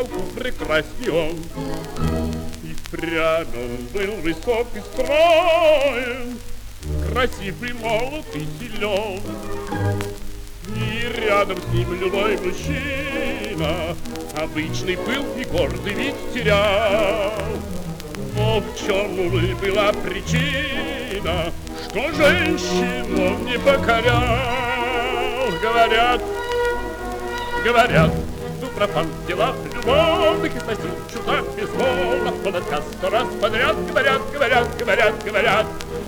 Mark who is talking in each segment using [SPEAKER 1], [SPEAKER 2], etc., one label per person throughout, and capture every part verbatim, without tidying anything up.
[SPEAKER 1] полку прекрасней он. И впрямь он был высок и строен, красив и молод и силен. И рядом с ним любой мужчина обычный пыл и гордый вид терял. Но в чем, увы, была причина, что женщину он не покорял? Говорят, говорят, Супрафан в делах любовных износил чудак безмолвно, он отказ сто раз подряд. Говорят, говорят, говорят, говорят.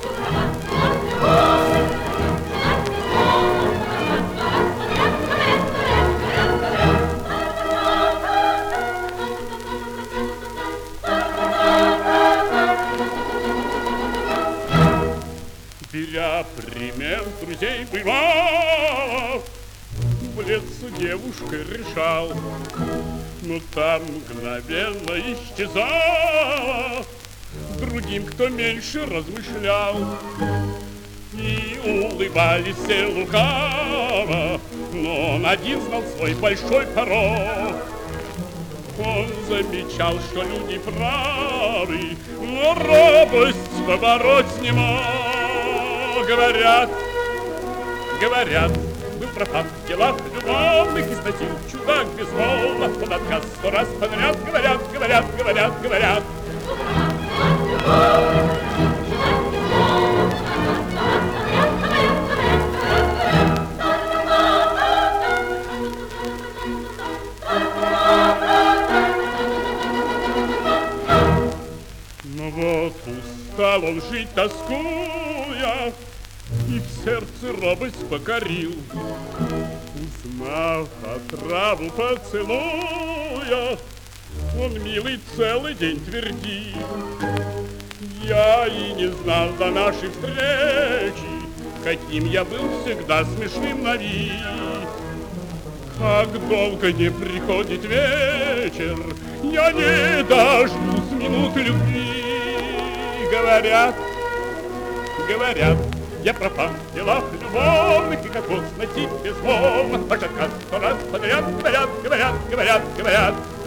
[SPEAKER 1] Беря пример друзей бывалов, в лес с девушкой решал, но там мгновенно исчезала другим, кто меньше размышлял. И улыбались все лукаво, но он один знал свой большой порог. Он замечал, что люди правы, но робость побороть не мог. Говорят, говорят, был пропан в делах любовных, износил чудак безмолвно, под отказ сто раз подряд. Говорят, говорят, говорят, говорят. Но вот устал он жить, тоскуя, и в сердце робость покорил. Узнав отраву поцелуя, он, милый, целый день твердил: я и не знал до нашей встречи, каким я был всегда смешным на вид. Как долго не приходит вечер, я не дождусь минуты любви. Говорят, говорят, я пропал в делах любовных, и как вот найти безмолвно, под отказ сто раз подряд. Говорят, говорят, говорят, говорят.